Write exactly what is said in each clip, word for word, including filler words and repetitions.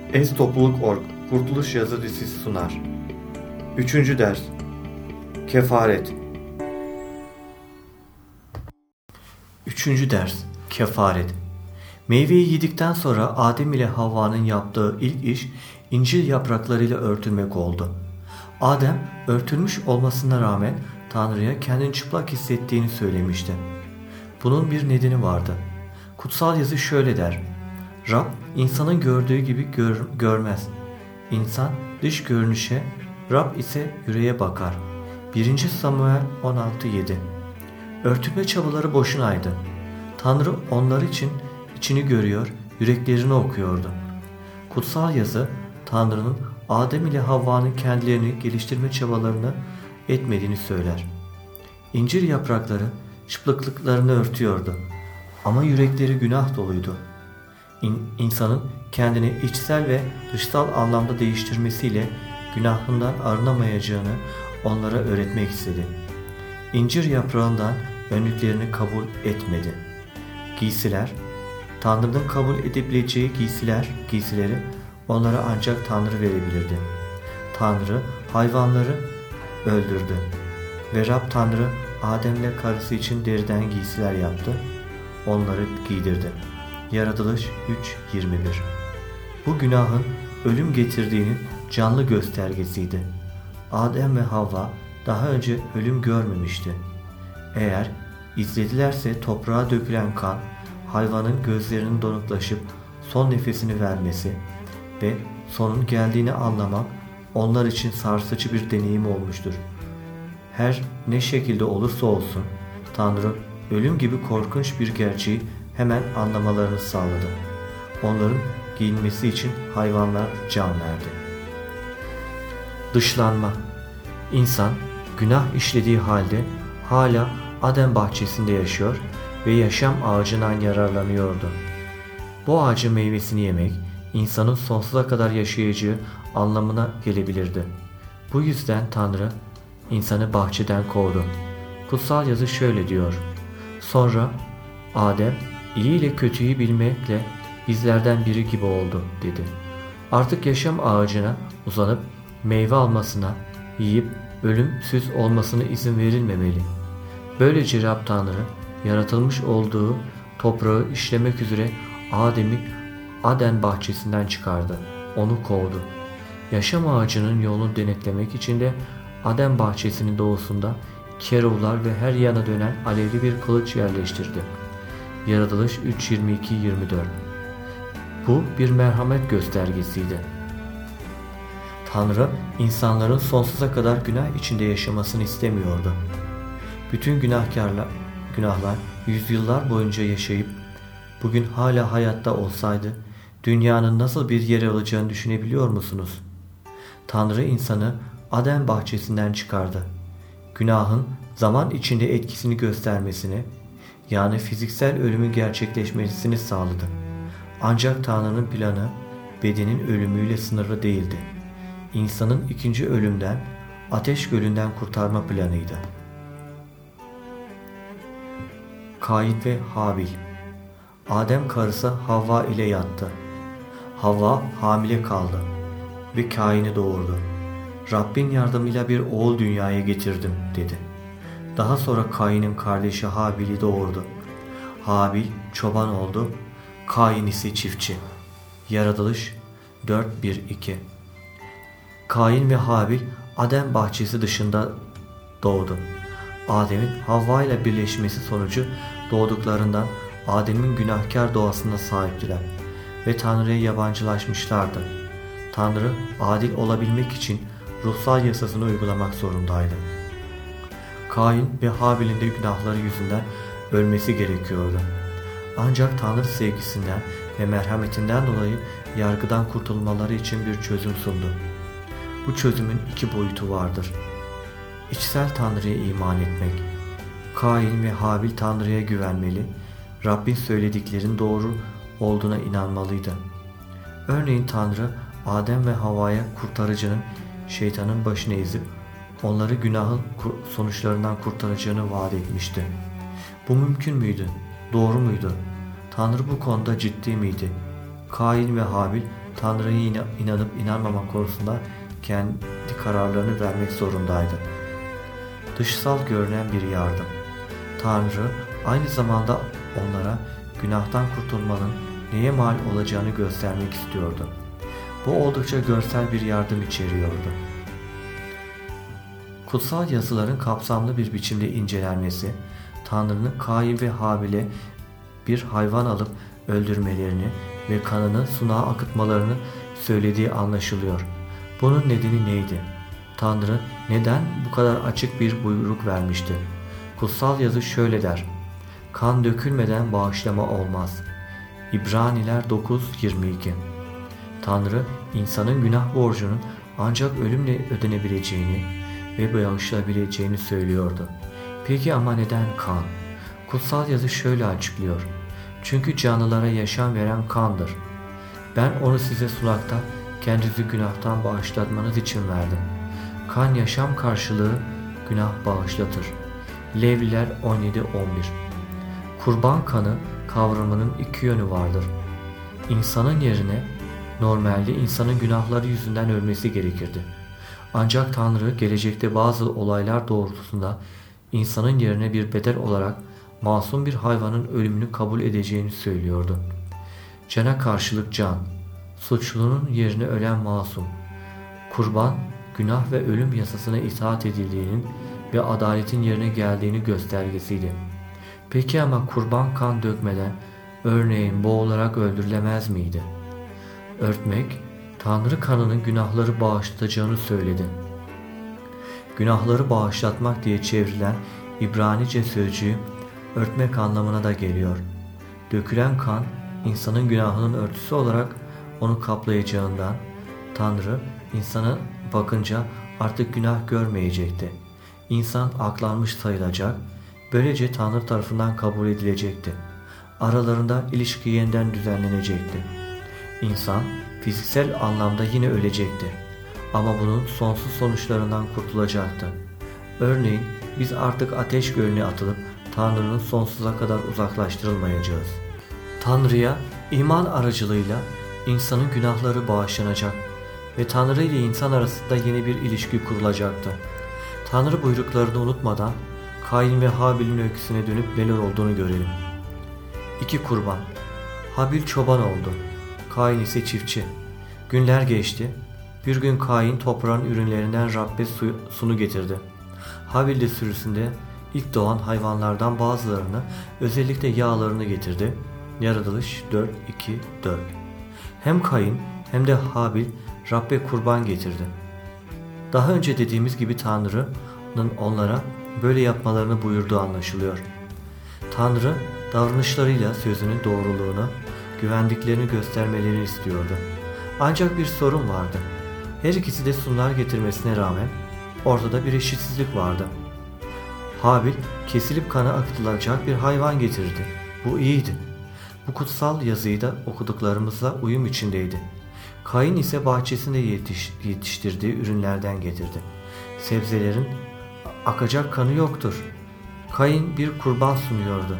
Es Topluluk nokta org Kurtuluş Yazı Dizisi sunar. Üçüncü ders. Kefaret. Üçüncü ders. Kefaret. Meyveyi yedikten sonra Adem ile Havva'nın yaptığı ilk iş incir yapraklarıyla örtülmek oldu. Adem örtülmüş olmasına rağmen Tanrı'ya kendini çıplak hissettiğini söylemişti. Bunun bir nedeni vardı. Kutsal yazı şöyle der: Rab insanın gördüğü gibi gör, görmez. İnsan dış görünüşe, Rab ise yüreğe bakar. birinci Samuel on altı yedi. Örtülme çabaları boşunaydı. Tanrı onlar için içini görüyor, yüreklerini okuyordu. Kutsal yazı Tanrı'nın Adem ile Havva'nın kendilerini geliştirme çabalarını etmediğini söyler. İncir yaprakları çıplaklıklarını örtüyordu ama yürekleri günah doluydu. İnsanın kendini içsel ve dışsal anlamda değiştirmesiyle günahından arınamayacağını onlara öğretmek istedi. İncir yaprağından önlüklerini kabul etmedi. Giysiler, Tanrı'nın kabul edebileceği giysiler, giysileri onlara ancak Tanrı verebilirdi. Tanrı hayvanları öldürdü ve Rab Tanrı Adem'le karısı için deriden giysiler yaptı, onları giydirdi. Yaratılış üç yirmi bir. Bu günahın ölüm getirdiğinin canlı göstergesiydi. Adem ve Havva daha önce ölüm görmemişti. Eğer izledilerse toprağa dökülen kan, hayvanın gözlerinin donuklaşıp son nefesini vermesi ve sonun geldiğini anlamak onlar için sarsıcı bir deneyim olmuştur. Her ne şekilde olursa olsun Tanrı ölüm gibi korkunç bir gerçeği hemen anlamalarını sağladı. Onların giyinmesi için hayvanlar can verdi. Dışlanma. İnsan günah işlediği halde hala Adem bahçesinde yaşıyor ve yaşam ağacından yararlanıyordu. Bu ağacın meyvesini yemek insanın sonsuza kadar yaşayacağı anlamına gelebilirdi. Bu yüzden Tanrı insanı bahçeden kovdu. Kutsal yazı şöyle diyor: Sonra Adem İyi ile kötüyü bilmekle bizlerden biri gibi oldu dedi. Artık yaşam ağacına uzanıp meyve almasına, yiyip ölümsüz olmasına izin verilmemeli. Böylece Rab Tanrı yaratılmış olduğu toprağı işlemek üzere Adem'i Aden bahçesinden çıkardı. Onu kovdu. Yaşam ağacının yolunu denetlemek için de Aden bahçesinin doğusunda keruvlar ve her yana dönen alevli bir kılıç yerleştirdi. Yaratılış üç yirmi iki yirmi dört. Bu bir merhamet göstergesiydi. Tanrı insanların sonsuza kadar günah içinde yaşamasını istemiyordu. Bütün günahkarlar, günahlar yüzyıllar boyunca yaşayıp bugün hala hayatta olsaydı dünyanın nasıl bir yer alacağını düşünebiliyor musunuz? Tanrı insanı Adem bahçesinden çıkardı. Günahın zaman içinde etkisini göstermesini, yani fiziksel ölümün gerçekleşmesini sağladı. Ancak Tanrı'nın planı bedenin ölümüyle sınırlı değildi. İnsanın ikinci ölümden, ateş gölünden kurtarma planıydı. Kain ve Habil. Adem karısı Havva ile yattı. Havva hamile kaldı ve Kain'i doğurdu. Rabbin yardımıyla bir oğul dünyaya getirdim dedi. Daha sonra Kain'in kardeşi Habil'i doğurdu. Habil çoban oldu, Kain ise çiftçi. Yaratılış dört bir iki. Kain ve Habil Adem bahçesi dışında doğdu. Adem'in Havva ile birleşmesi sonucu doğduklarından Adem'in günahkar doğasına sahiptiler ve Tanrı'ya yabancılaşmışlardı. Tanrı adil olabilmek için ruhsal yasasını uygulamak zorundaydı. Kain ve Habil'in de günahları yüzünden ölmesi gerekiyordu. Ancak Tanrı sevgisinden ve merhametinden dolayı yargıdan kurtulmaları için bir çözüm sundu. Bu çözümün iki boyutu vardır. İçsel Tanrı'ya iman etmek. Kain ve Habil Tanrı'ya güvenmeli, Rabbin söylediklerinin doğru olduğuna inanmalıydı. Örneğin Tanrı Adem ve Havva'ya kurtarıcının şeytanın başını ezip onları günahın sonuçlarından kurtaracağını vaat etmişti. Bu mümkün müydü? Doğru muydu? Tanrı bu konuda ciddi miydi? Kain ve Habil Tanrı'ya inanıp inanmamak konusunda kendi kararlarını vermek zorundaydı. Dışsal görünen bir yardım. Tanrı aynı zamanda onlara günahtan kurtulmanın neye mal olacağını göstermek istiyordu. Bu oldukça görsel bir yardım içeriyordu. Kutsal yazıların kapsamlı bir biçimde incelenmesi, Tanrı'nın Kain ve Habil'e bir hayvan alıp öldürmelerini ve kanını sunağa akıtmalarını söylediği anlaşılıyor. Bunun nedeni neydi? Tanrı neden bu kadar açık bir buyruk vermişti? Kutsal yazı şöyle der: kan dökülmeden bağışlama olmaz. İbraniler dokuz yirmi iki. Tanrı insanın günah borcunun ancak ölümle ödenebileceğini ve bağışlayabileceğini söylüyordu. Peki ama neden kan? Kutsal yazı şöyle açıklıyor: çünkü canlılara yaşam veren kandır. Ben onu size sunakta kendinizi günahtan bağışlatmanız için verdim. Kan yaşam karşılığı, günah bağışlatır. Levliler on yedi on bir. Kurban kanı kavramının iki yönü vardır. İnsanın yerine normalde insanın günahları yüzünden ölmesi gerekirdi. Ancak Tanrı gelecekte bazı olaylar doğrultusunda insanın yerine bir bedel olarak masum bir hayvanın ölümünü kabul edeceğini söylüyordu. Cana karşılık can, suçlunun yerine ölen masum. Kurban, günah ve ölüm yasasına itaat edildiğinin ve adaletin yerine geldiğini göstergesiydi. Peki ama kurban kan dökmeden, örneğin boğularak öldürülemez miydi? Örtmek, Tanrı kanının günahları bağışlatacağını söyledi. Günahları bağışlatmak diye çevrilen İbranice sözcüğü örtmek anlamına da geliyor. Dökülen kan, insanın günahının örtüsü olarak onu kaplayacağından, Tanrı insana bakınca artık günah görmeyecekti. İnsan aklanmış sayılacak, böylece Tanrı tarafından kabul edilecekti. Aralarında ilişki yeniden düzenlenecekti. İnsan fiziksel anlamda yine ölecekti. Ama bunun sonsuz sonuçlarından kurtulacaktı. Örneğin biz artık ateş gölüne atılıp Tanrı'nın sonsuza kadar uzaklaştırılmayacağız. Tanrı'ya iman aracılığıyla insanın günahları bağışlanacak ve Tanrı ile insan arasında yeni bir ilişki kurulacaktı. Tanrı buyruklarını unutmadan Kain ve Habil'in öyküsüne dönüp neler olduğunu görelim. İki kurban. Habil çoban oldu. Kain ise çiftçi. Günler geçti. Bir gün Kain toprağın ürünlerinden Rabbe sunu getirdi. Habil de sürüsünde ilk doğan hayvanlardan bazılarını, özellikle yağlarını getirdi. Yaratılış dört iki dört. Hem Kain hem de Habil Rabbe kurban getirdi. Daha önce dediğimiz gibi Tanrı'nın onlara böyle yapmalarını buyurduğu anlaşılıyor. Tanrı davranışlarıyla sözünün doğruluğunu, güvendiklerini göstermelerini istiyordu. Ancak bir sorun vardı. Her ikisi de sunular getirmesine rağmen ortada bir eşitsizlik vardı. Habil kesilip kana akıtılacak bir hayvan getirdi. Bu iyiydi. Bu kutsal yazıyı da okuduklarımızla uyum içindeydi. Kain ise bahçesinde yetiş, yetiştirdiği ürünlerden getirdi. Sebzelerin akacak kanı yoktur. Kain bir kurban sunuyordu.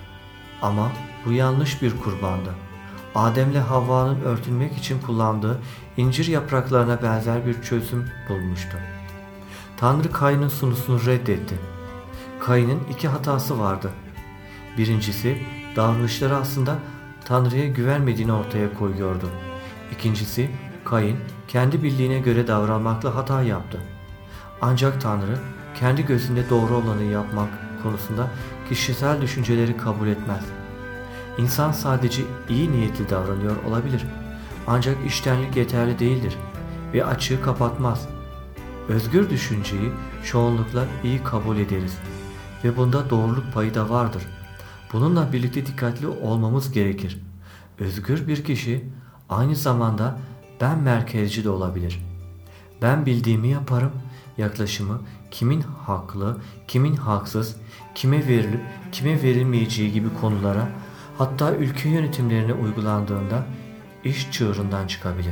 Ama bu yanlış bir kurbandı. Adem'le Havva'nın örtünmek için kullandığı incir yapraklarına benzer bir çözüm bulmuştu. Tanrı Kain'in sunusunu reddetti. Kain'in iki hatası vardı. Birincisi, davranışları aslında Tanrı'ya güvenmediğini ortaya koyuyordu. İkincisi, Kain kendi bildiğine göre davranmakla hata yaptı. Ancak Tanrı kendi gözünde doğru olanı yapmak konusunda kişisel düşünceleri kabul etmez. İnsan sadece iyi niyetli davranıyor olabilir. Ancak içtenlik yeterli değildir ve açığı kapatmaz. Özgür düşünceyi çoğunlukla iyi kabul ederiz ve bunda doğruluk payı da vardır. Bununla birlikte dikkatli olmamız gerekir. Özgür bir kişi aynı zamanda ben merkezci de olabilir. Ben bildiğimi yaparım yaklaşımı kimin haklı, kimin haksız, kime verilip kime verilmeyeceği gibi konulara, hatta ülke yönetimlerine uygulandığında iş çığırından çıkabilir.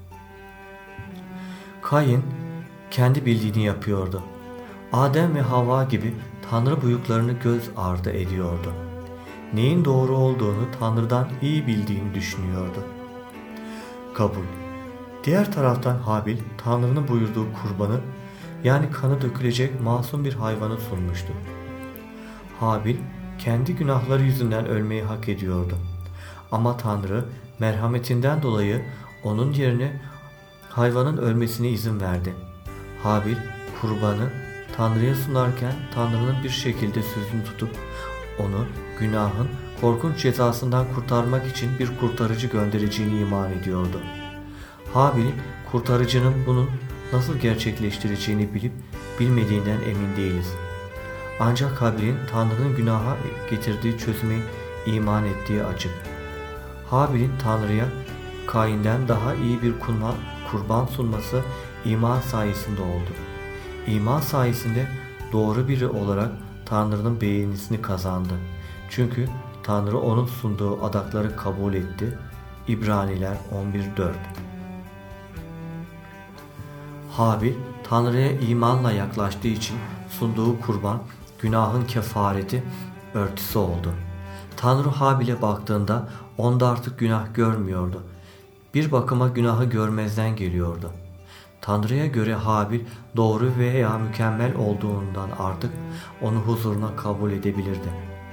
Kain kendi bildiğini yapıyordu. Adem ve Havva gibi Tanrı buyruklarını göz ardı ediyordu. Neyin doğru olduğunu Tanrı'dan iyi bildiğini düşünüyordu. Kabul. Diğer taraftan Habil, Tanrı'nın buyurduğu kurbanı, yani kanı dökülecek masum bir hayvanı sunmuştu. Habil, kendi günahları yüzünden ölmeyi hak ediyordu. Ama Tanrı, merhametinden dolayı onun yerine hayvanın ölmesine izin verdi. Habil, kurbanı Tanrı'ya sunarken Tanrı'nın bir şekilde sözünü tutup onu günahın korkunç cezasından kurtarmak için bir kurtarıcı göndereceğini iman ediyordu. Habil, kurtarıcının bunun nasıl gerçekleştireceğini bilip bilmediğinden emin değiliz. Ancak Habil'in Tanrı'nın günaha getirdiği çözüme iman ettiği açık. Habil'in Tanrı'ya Kain'den daha iyi bir kurban sunması iman sayesinde oldu. İman sayesinde doğru biri olarak Tanrı'nın beğenisini kazandı. Çünkü Tanrı onun sunduğu adakları kabul etti. İbraniler on bir dört. Habil, Tanrı'ya imanla yaklaştığı için sunduğu kurban, günahın kefareti, örtüsü oldu. Tanrı Habil'e baktığında onda artık günah görmüyordu. Bir bakıma günahı görmezden geliyordu. Tanrı'ya göre Habil doğru veya mükemmel olduğundan artık onu huzuruna kabul edebilirdi.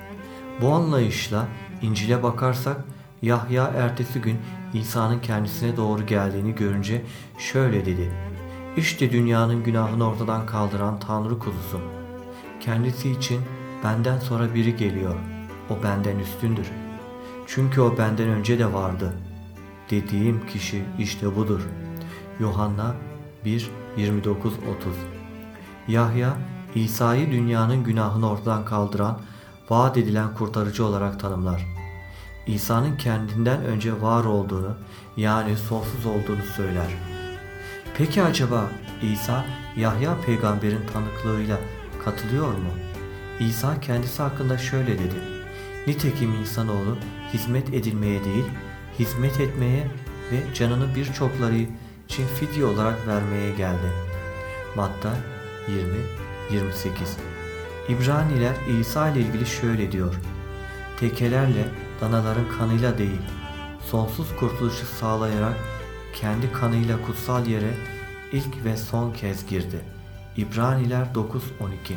Bu anlayışla İncil'e bakarsak Yahya ertesi gün İsa'nın kendisine doğru geldiğini görünce şöyle dedi: "İşte dünyanın günahını ortadan kaldıran Tanrı kuzusu. Kendisi için benden sonra biri geliyor. O benden üstündür. Çünkü o benden önce de vardı. Dediğim kişi işte budur." Yuhanna bir yirmi dokuz otuz. Yahya, İsa'yı dünyanın günahını ortadan kaldıran, vaat edilen kurtarıcı olarak tanımlar. İsa'nın kendinden önce var olduğunu, yani sonsuz olduğunu söyler. Peki acaba İsa, Yahya peygamberin tanıklığıyla katılıyor mu? İsa kendisi hakkında şöyle dedi: "Nitekim insanoğlu hizmet edilmeye değil, hizmet etmeye ve canını birçokları için fidye olarak vermeye geldi." Matta yirmi yirmi sekiz. İbraniler İsa ile ilgili şöyle diyor: "Tekelerle, danaların kanıyla değil, sonsuz kurtuluşu sağlayarak kendi kanıyla kutsal yere ilk ve son kez girdi." İbraniler dokuz on iki.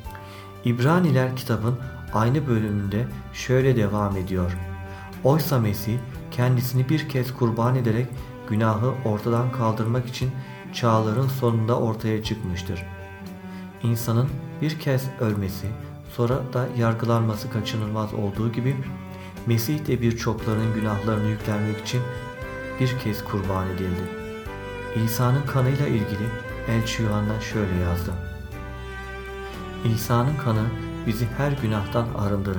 İbraniler kitabın aynı bölümünde şöyle devam ediyor: "Oysa Mesih kendisini bir kez kurban ederek günahı ortadan kaldırmak için çağların sonunda ortaya çıkmıştır." İnsanın bir kez ölmesi, sonra da yargılanması kaçınılmaz olduğu gibi Mesih de birçoklarının günahlarını yüklenmek için bir kez kurban edildi. İsa'nın kanıyla ilgili Elçi Yuhanna şöyle yazdı: "İsa'nın kanı bizi her günahtan arındırır."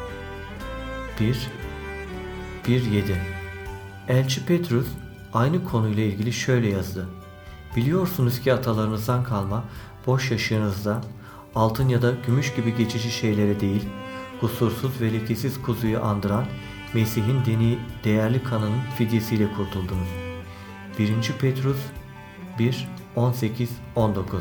bir bir yedi. Elçi Petrus aynı konuyla ilgili şöyle yazdı: "Biliyorsunuz ki atalarınızdan kalma boş yaşınızda altın ya da gümüş gibi geçici şeylere değil, kusursuz ve lekesiz kuzuyu andıran Mesih'in deni değerli kanının fidyesiyle kurtuldunuz." birinci Petrus bir on sekiz on dokuz.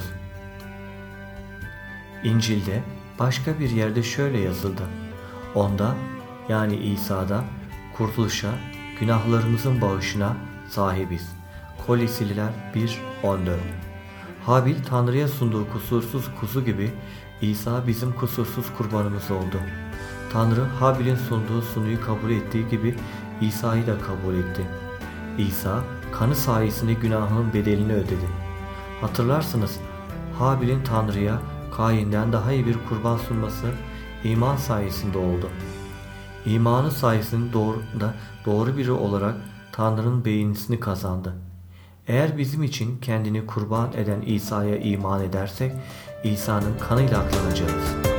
İncil'de başka bir yerde şöyle yazıldı: "Onda, yani İsa'da kurtuluşa, günahlarımızın bağışına sahibiz." Kolosililer bir on dört. Habil Tanrı'ya sunduğu kusursuz kuzu gibi İsa bizim kusursuz kurbanımız oldu. Tanrı Habil'in sunduğu sunuyu kabul ettiği gibi İsa'yı da kabul etti. İsa kanı sayesinde günahının bedelini ödedi. Hatırlarsınız, Habil'in Tanrı'ya Kain'den daha iyi bir kurban sunması iman sayesinde oldu. İmanı sayesinde doğru, da doğru biri olarak Tanrı'nın beğenisini kazandı. Eğer bizim için kendini kurban eden İsa'ya iman edersek İsa'nın kanıyla aklanacağız.